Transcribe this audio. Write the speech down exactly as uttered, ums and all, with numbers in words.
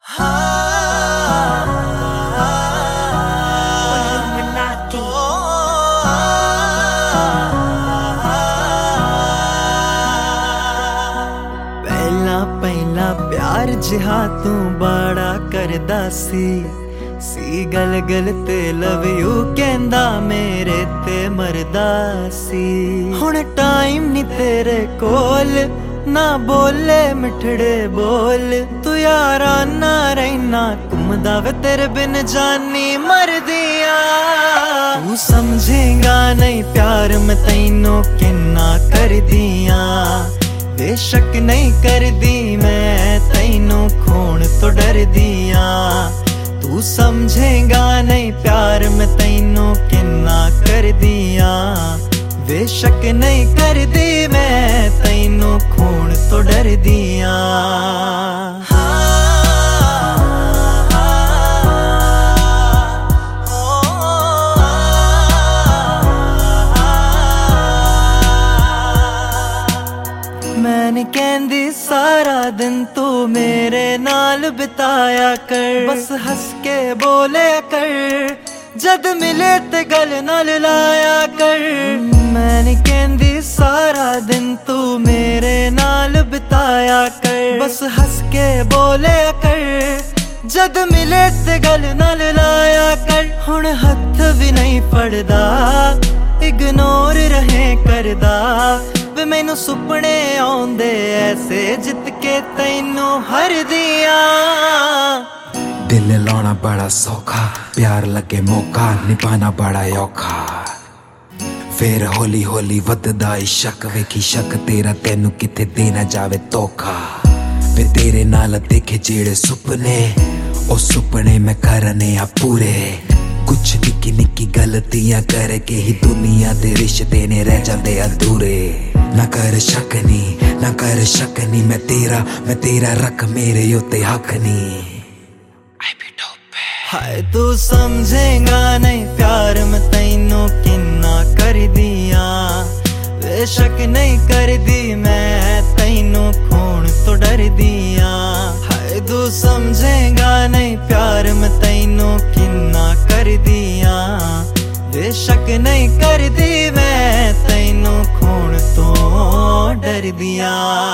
पहला प्यार जिहा तू बड़ा करदा सी सी गल गल ते लव यू कहंदा मेरे ते मरदा सी। हुण टाइम नी तेरे कोल ना बोले मिठड़े बोल तू यारा ना रहना घुमदा वे तेरे बिन जानी मर दिया। तू समझेगा नहीं प्यार मैं तैनू किन्ना कर दिया बेशक नहीं कर दी मैं तैनू खोण तो डर दिया। तू समझेगा नहीं प्यार मैं तैनू किन्ना कर दिया बेशक नहीं कर दी मैं तैनू खोण तो डर दिया। मैंने कहंदी सारा दिन तू मेरे नाल बिताया कर बस हंस के बोले कर जद मिले ते गल नाल लाया कर। मैंने कहंदी सारा दिन तू मेरे नाल बिताया कर बस हंस के बोले कर जद मिले ते गल नाल लाया कर। हुण हथ भी नहीं फड़दा इग्नोर रहे करदा वे मैनू सुपने आउंदे ऐसे जित के तैनू हर दिया। दिल लाना बड़ा सौखा प्यार लगे मौका निभाना बड़ा औखा फिर हौली हौली वधदा शक वेखी शक तेरा तैनू किथे देना जावे धोखा। वे तेरे नाल देखे जेड़े सुपने ओ सुपने मैं करने आ पूरे कुछ निक्की निक्की गलतियां करके ही दुनिया दे रिश्ते ने रह जाते अधूरे। ना कर शक नी ना कर शक नी मैं तेरा मैं तेरा रख मेरे उत्ते हक नी। हाय तू समझेगा नहीं प्यार मैं तैनू किन्ना कर दिया बेशक नहीं कर दी मैं तैनू खोण तो डर दिया। हाय तू समझेगा नहीं प्यार मैं तैनू किन्ना कर दिया बेशक नहीं कर दी मैं तैनू खोण तो डर दिया।